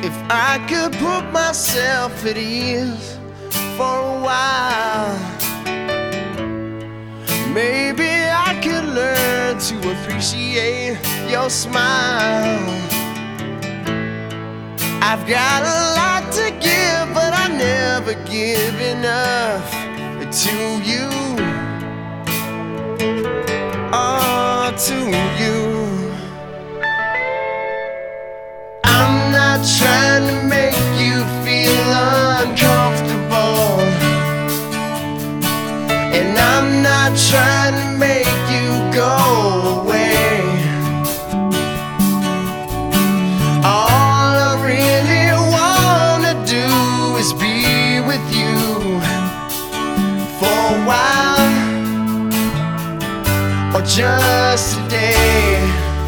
If I could put myself at ease for a while, maybe I could learn to appreciate your smile. I've got a lot to give, but I never give enough to you. Oh, to you. I'm not trying to make you feel uncomfortable, and I'm not trying to make you go away. All I really wanna do is be with you for a while, or just today.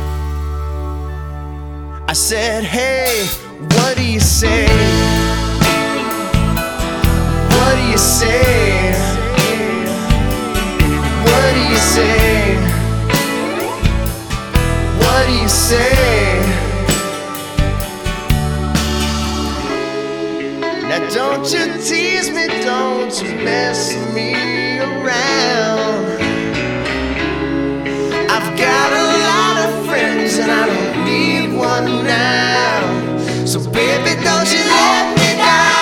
I said, hey, what do you say? What do you say? What do you say? What do you say? Now don't you tease me, don't you mess me around. I've got a lot of friends and I don't need one now. So baby, don't you let me down.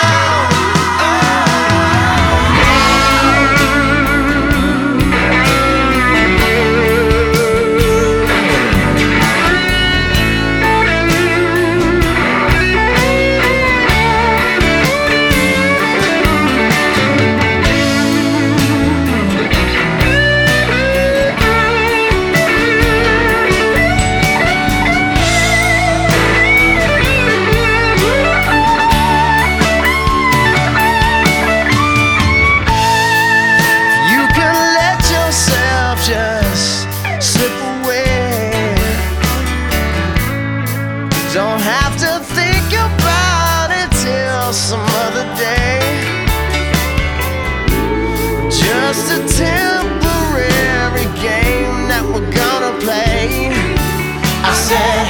Don't have to think about it till some other day. Just a temporary game that we're gonna play. I said